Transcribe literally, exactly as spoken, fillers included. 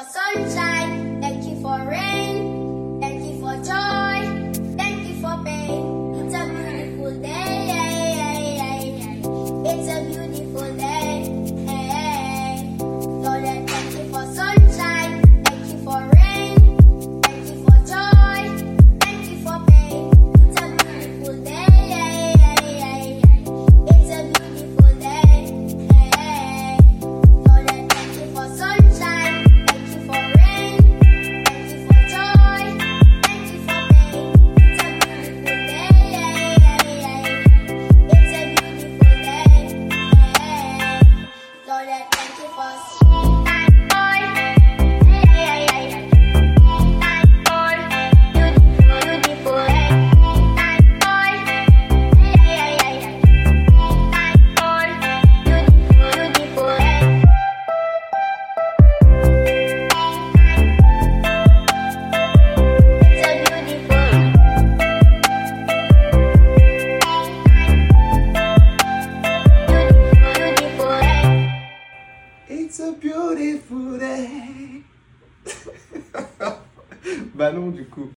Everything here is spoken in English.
for sunshine, thank you for rain, thank you for joy, thank you for pain. It's a beautiful day, it's a beautiful day. Lord, I thank you for sunshine, thank you for rain, thank you for joy, thank you for pain. It's a beautiful day, it's a beautiful day. Lord, I thank you for sunshine, thank you for rain, thank you for joy, thank you for pain. It's a beautiful day, it's a beautiful day. Lord, I thank you for It's a beautiful day. Bah non, du coup.